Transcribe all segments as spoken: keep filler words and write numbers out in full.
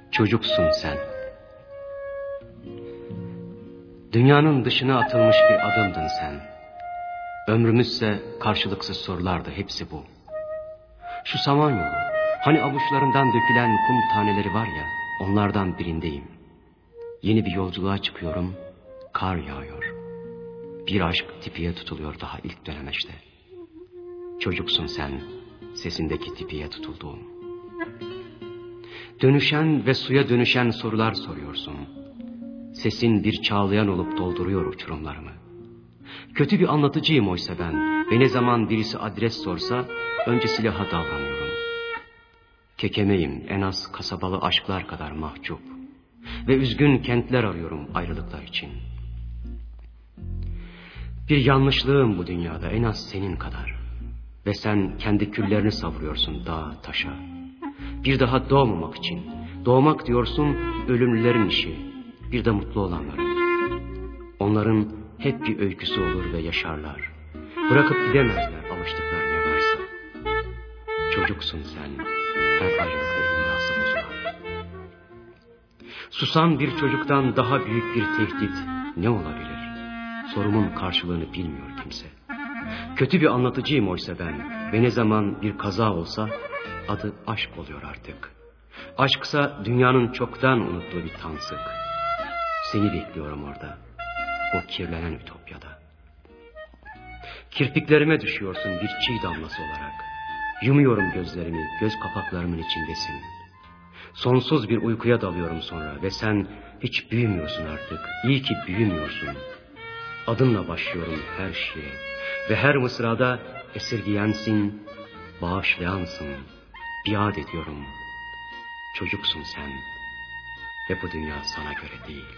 Çocuksun sen. Dünyanın dışına atılmış bir adımdın sen. Ömrümüzse karşılıksız sorulardı, hepsi bu. Şu Samanyolu, hani avuçlarından dökülen kum taneleri var ya, onlardan birindeyim. Yeni bir yolculuğa çıkıyorum, kar yağıyor. Bir aşk tipiye tutuluyor daha ilk dönemeçte. Çocuksun sen, sesindeki tipiye tutulduğum. Dönüşen ve suya dönüşen sorular soruyorsun. Sesin bir çağlayan olup dolduruyor uçurumlarımı. Kötü bir anlatıcıyım oysa ben, ve ne zaman birisi adres sorsa önce silaha davranıyorum. Kekemeyim, en az kasabalı aşklar kadar mahcup. Ve üzgün kentler arıyorum ayrılıklar için. Bir yanlışlığım bu dünyada en az senin kadar. Ve sen kendi küllerini savuruyorsun dağa taşa. Bir daha doğmamak için. Doğmak diyorsun ölümlülerin işi. Bir de mutlu olanların. Onların hep bir öyküsü olur ve yaşarlar. Bırakıp gidemezler alıştıkları ne varsa. Çocuksun sen, her ayrılıkta imlası bozulan. Susan bir çocuktan daha büyük bir tehdit ne olabilir? Sorumun karşılığını bilmiyor kimse. Kötü bir anlatıcıyım oysa ben, ve ne zaman bir kaza olsa adı aşk oluyor artık. Aşksa dünyanın çoktan unuttuğu bir tansık. Seni bekliyorum orada, o kirlenen ütopyada. Kirpiklerime düşüyorsun bir çiğ damlası olarak. Yumuyorum gözlerimi, göz kapaklarımın içindesin. Sonsuz bir uykuya dalıyorum sonra ve sen hiç büyümüyorsun artık. İyi ki büyümüyorsun. Adınla başlıyorum her şeye ve her mısrada esirgiyensin, bağışlayansın. Biat ediyorum. Çocuksun sen ve bu dünya sana göre değil.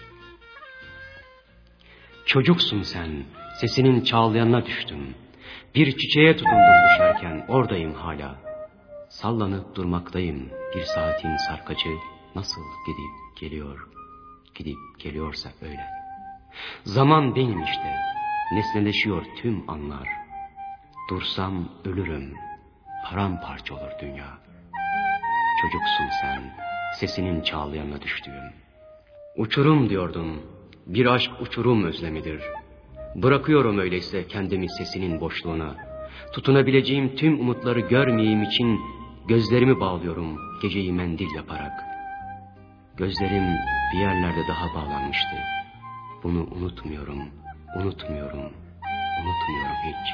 Çocuksun sen, sesinin çağlayanına düştüm. Bir çiçeğe tutundum düşerken, oradayım hala. Sallanıp durmaktayım, bir saatin sarkacı nasıl gidip geliyor, gidip geliyorsa öyle. Zaman benim işte, nesneleşiyor tüm anlar. Dursam ölürüm, paramparça olur dünya. Çocuksun sen, sesinin çağlayanına düştüğüm. Uçurum diyordun, bir aşk uçurum özlemidir. Bırakıyorum öyleyse kendimi sesinin boşluğuna. Tutunabileceğim tüm umutları görmeyeyim için gözlerimi bağlıyorum geceyi mendil yaparak. Gözlerim bir yerlerde daha bağlanmıştı. Bunu unutmuyorum, unutmuyorum, unutmuyorum hiç.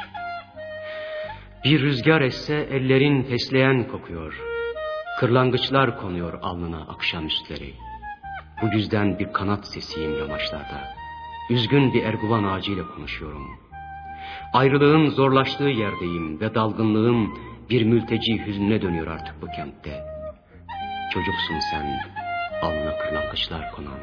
Bir rüzgar esse ellerin fesleğen kokuyor. Kırlangıçlar konuyor alnına akşamüstleri. Bu yüzden bir kanat sesiyim yamaçlarda. Üzgün bir erguvan ağacıyla konuşuyorum. Ayrılığın zorlaştığı yerdeyim ve dalgınlığım bir mülteci hüznüne dönüyor artık bu kentte. Çocuksun sen, alnına kırlangıçlar konan.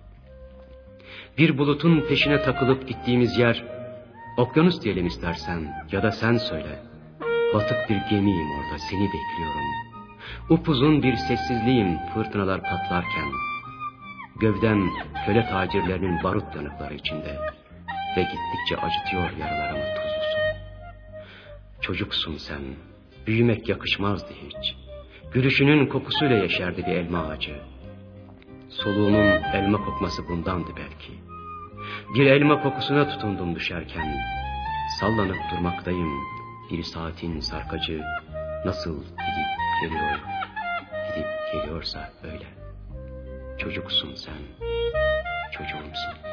Bir bulutun peşine takılıp gittiğimiz yer, okyanus diyelim istersen ya da sen söyle. Batık bir gemiyim orada, seni bekliyorum. Upuzun bir sessizliğim fırtınalar patlarken. Gövdem köle tacirlerinin barut yanıkları içinde ve gittikçe acıtıyor yaralarımı tuzlu su. Çocuksun sen, büyümek yakışmazdı hiç. Gülüşünün kokusuyla yeşerdi bir elma ağacı. Soluğumun elma kokması bundandı belki. Bir elma kokusuna tutundum düşerken. Sallanıp durmaktayım, bir saatin sarkacı nasıl gidip geliyor, gidip geliyorsa öyle. Çocuksun sen, çocuğumsun.